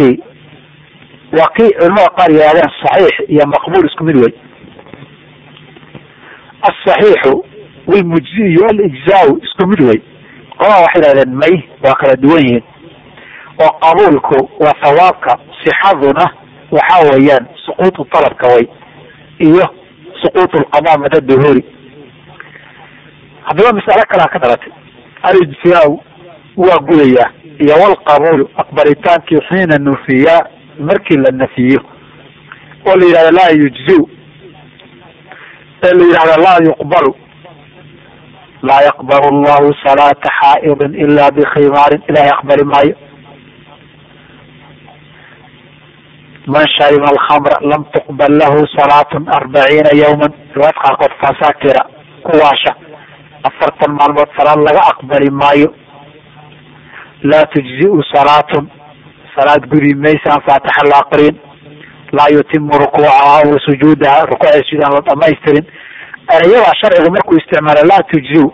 وقيع قال يا هذا الصحيح يا مقبول اسكم الوي الصحيح والمجزي والإجزاء اسكم الوي قال واحد هذا المي وقال دوين وقبولك وثوابك صحتنا وحاويان سقوط الطلب كوي إيه سقوط القضاء مدى الدهوري هذا مسألة كلا كدرت الإجزاء وقولية إيه والقبول أقبلتان كيحين النفية مركي للنفيه واللي لا يجزو اللي لا يقبل لا يقبل الله صلاة حائض إلا بخمار لا يقبل ما من شرب الخمر لم تقبل له صلاة 40 يوما واتقى قد فساكرة قواشة أفرت المعلومات صلاة لا أقبل مايو لا تجزئ صلاة قري ميسا فاتح العقرين لا يتم ركوعها وسجودها ركوع السجود ما يسترين أنا يرى شرع مركو استعمال لا تجزئ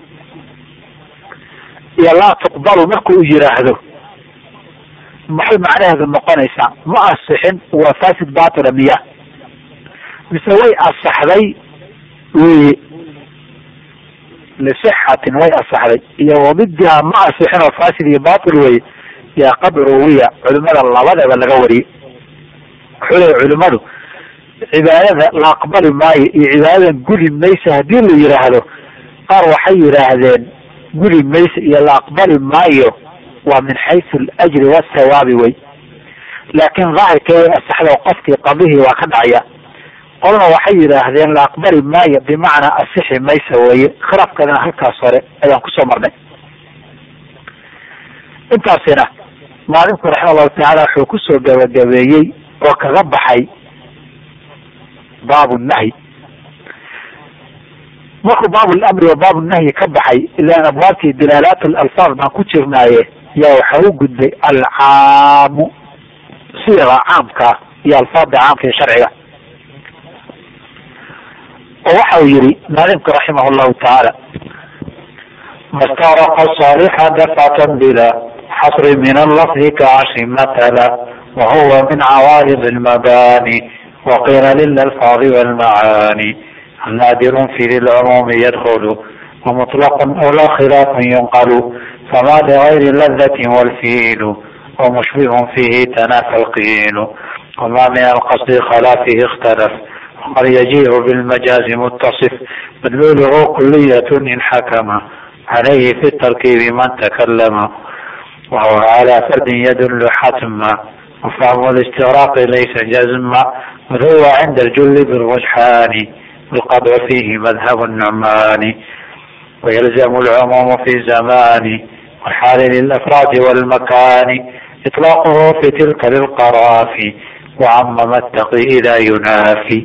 يا لا تقبل مركو أجير هذا maxay macnaheedu noqonaysaa ma asixin waa fasid baatila miya mise way asaxday wey lisixatin way asaxday iyo wadidiha ma asixin oo fasid iyo baatil wey yaa qadru wiya culimada labadaba laga wariyey wuxuu leeyahy culimadu cibaadada la aqbali maayo iyo cibaadadan gudi maysa haddii la yidhaahdo qaar waxay yidhaahdeen gudi mayso iyo la aqbali maayo waa min xaysu alajri wathawaabi wey. laakiin daahirkeeda asaxda qofkii qabihii waa ka dhacaya. qolna waxay yidhaahdeen la aqbali maayo bimacnaa asixi maysa weye. khilaafkeedana halkaas hore ayaan kusoo marnay. intaasina maalinku raxima allahu tacaala wuxuu kusoo gabagabeeyey oo kaga baxay baabu nahyi. markuu baabu lamri wa baabu nahyi ka baxay ilaan abwaabtii dilaalaat alalfaad baan ku jirnaaye yaa waxaa u gudbay alcaamu siyaga caamkaa iyo alfaada caamka ee sharciga. oo waxa uu yihi maalimku raximah llahu tacaala mastaraqa salixa dafatan bila xasri min allafdi kacashri matala wahuwa min cawaarid almabani waqila lilalfaadi walmacaani naadirun fi lilcumuumi yadkulu wamuطlaqun aw la khilaafun yunqalu fama ligayri ladatin walfiilu wamushbihun fihi tanafa alqiilu wama min alqasdi khala fihi اkhtalaf وقد يجيء بالمجاز متصف مدلوله كلية إن حكم عليه في التركيب من تكلم وهو على فرد يدل حتما وفهم الاستغراق ليس جزما وهو عند الجل بالرجحان والقطع فيه مذهب النعمان ويلزم العموم في زمان والحال للأفراد والمكان إطلاقه في تلك للقرافي وعمم التقي إذا ينافي.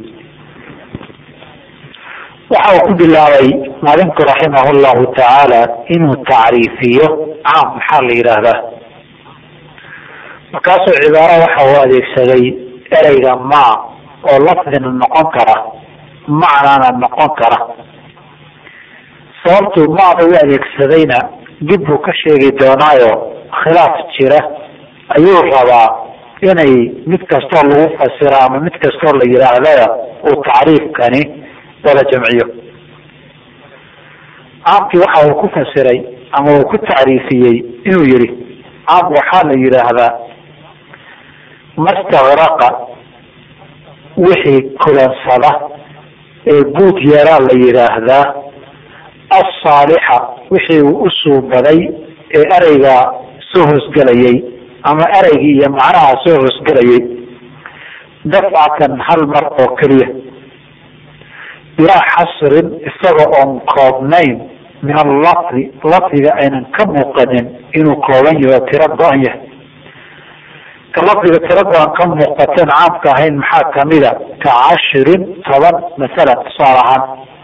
waxa uu ku bilaabay maalinku raximah llahu tacaala inuu tacriifiyo caam maxaa la yidhaahdaa. markaasuu cibaaro waxa uu adeegsaday ereyga ma oo lafdina noqon kara macnana noqon kara. sababtuu maada u adeegsadayna dib buu ka sheegi doonaayo khilaaf jira ayuu rabaa inay mid kastoo lagu fasira ama mid kastoo la yidhaahdaya uu tacriifkani wala jamciyo. caamkii waxa uu ku fasiray ama uu ku tacriifiyey inuu yihi caam waxaa la yidhaahdaa mastagraqa wixii kulansada ee guud yaraa la yidhaahdaa asaalixa wixii uu u suubaday ee ereyga soo hoosgelayay ama ereygii iyo macnaha soo hoosgelayay dafcatan hal mar oo keliya bilaa xasrin isaga oon koobnayn min allafdi lafdiga aynan ka muuqanin inuu kooban yaho tiro go-an yahay. ka lafdiga tiro go-an ka muuqateen caamka ahayn maxaa kamida ka 10 toban masalan tusaale ahaan.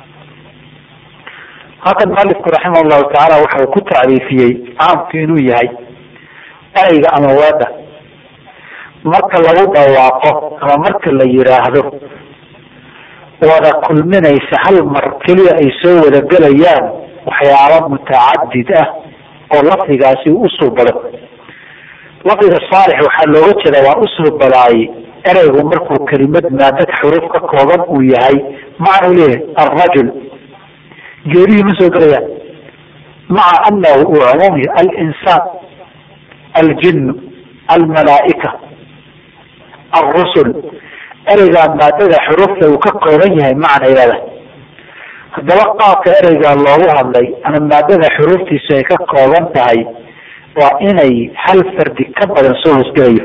halkan mualifku raximah llahu tacaala waxa uu ku tacriifiyey caamku inuu yahay ereyga ama waada marka lagu dhawaaqo ama marka la yidhaahdo wada kulminaysa hal mar keliya ay soo wada gelayaan waxyaaba mutacadid ah oo lafdigaasi u suubado. lafdiga saalix waxaa looga jeeda waa u suubadaay ereygu markuu kelimad maadad xuruuf ka kooban uu yahay macnuu leeyahay alrajul geerihii ma soo gelayaan maca anahu uu cumuum yahay alinsaan aljinu almalaaika alrusul ereygaa maadada xuruufta uu ka kooban yahay macnayada. haddaba qaabka ereygaa loogu hadlay ama maadada xuruuftiisu ay ka kooban tahay waa inay hal fardi ka badan soo hoosgelayo.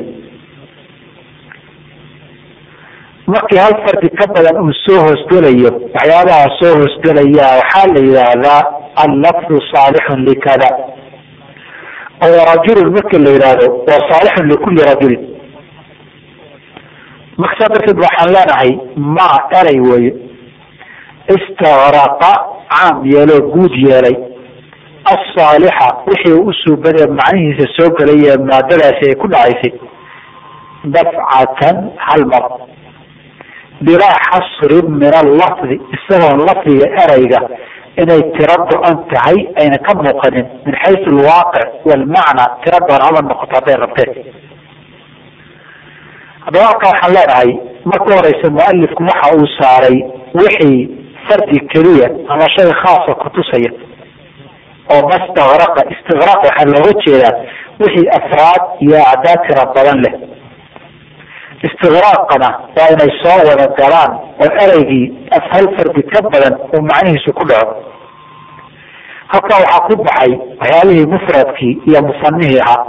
markii hal fardi ka badan uu soo hoosgelayo waxyaabaha soo hoosgelaya waxaa la yidhaahdaa allafdu saalixun likada oo rajulun marka la yidhaahdo waa saalixun likulli rajulin. markasaa darteed waxaan leenahay ma erey weeye istagraqa caam yeeloo guud yeelay asaalixa wixii u suubadee macnihiisa soo gelaya maadadaasi ay ku dhacaysay dafcatan hal mar bilaa xasrin min allafdi isagoon lafdiga ereyga inay tiro go-an tahay ayna ka muuqanin min xaysu alwaaqic walmacna tiro go-an haba noqoto hadday rabteen. haddaba halka waxaan leenahay marka horeysa mualifku waxa uu saaray wixii fardi keliya ama shay khaasa kutusaya oo mastagraqa istigraaq waxaa looga jeedaa wixii afraad iyo acdaad tira badan leh. istigraaqana waa inay soo wada galaan oo ereygii hal fardi ka badan uu macnihiisu ku dhaco. halkaa waxaa ku baxay waxyaalihii mufradkii iyo musanihii ahaa.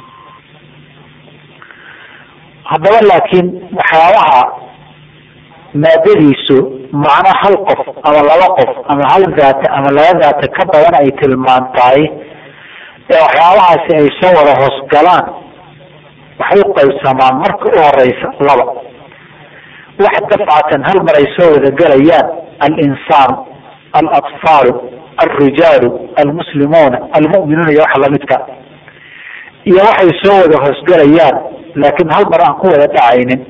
haddaba laakiin waxyaabaha maadadiisu macno hal qof ama laba qof ama hal daata ama laba daata ka badan ay tilmaantahay ee waxyaabahaasi ay soo wada hoosgalaan waxay u qaybsamaan marka u horeysa laba. wax dafcatan hal mar ay soo wada gelayaan alinsaan, alatfaalu, alrijaalu, almuslimuuna, almu'minuuna iyo waxa lamidka, iyo waxay soo wada hoosgelayaan laakiin hal mar aan ku wada dhacaynin.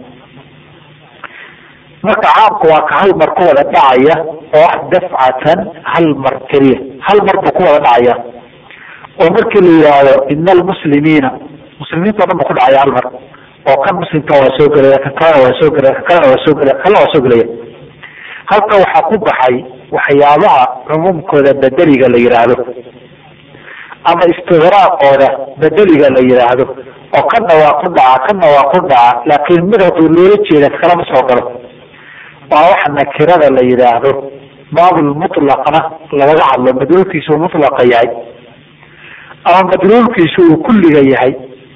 marka caamku waa ka hal mar ku wada dhacaya oo wax dafcatan hal mar keliya, hal mar buu ku wada dhacaya oo markii la yidhaahdo ina almuslimiina, muslimiinta o dhan ba ku dhacaya hal mar, oo kan muslimka waa soo gelaya, kan kalena waa soo gelaya, kan kalena waa soo gelaya, kalena waa soo gelaya. halka waxaa ku baxay waxyaabaha cumuumkooda bedeliga la yidhaahdo ama istigraaqooda bedeliga la yidhaahdo, oo kanna waa ku dhaca kanna waa ku dhaca, laakiin mid hadduu loola jeeda kalama soo galo. waa wax nakirada la yidhaahdo baabul mutlaqna lagaga hadlo, madluulkiisu uu mutlaqa yahay ama madluulkiisu uu kulliga yahay,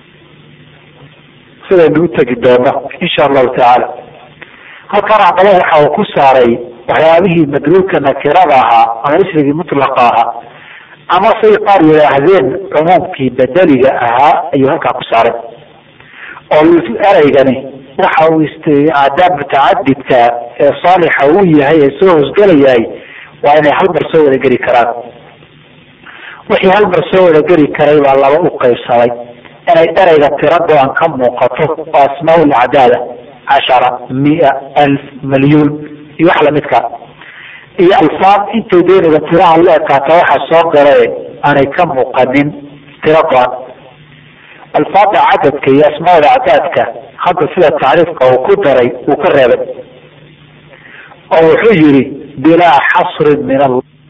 sidaynu u tegi doono insha allahu tacaala. halkana haddaba waxa uu ku saaray waxyaabihii madluulka nakirada ahaa ama ismigii mutlaqa ahaa, ama say qaar yidhaahdeen cumuumkii bedeliga ahaa ayuu halkaa ku saaray. oo ereygani waxa uu aadaab mutacadidka ee saalixa uu yahay ee soo hoosgelayahay waa inay hal mar soo wada geli karaan. wixii hal mar soo wada geli karay baa laba u qaybsamay, inay ereyga tiro go-an ka muuqato oo asmaa lacdaada 10, 100, 1000, milyuun iyo wax lamidka, iyo alfaad intay doonayda tiraha la ekaata waxa soo galee aanay ka muuqanin tiro go-an. alfaada cadadka iyo asmaada cadaadka hadda sida tacriifka uu ku daray uu ka reebay oo wuxuu yihi bilaa xasrin min allah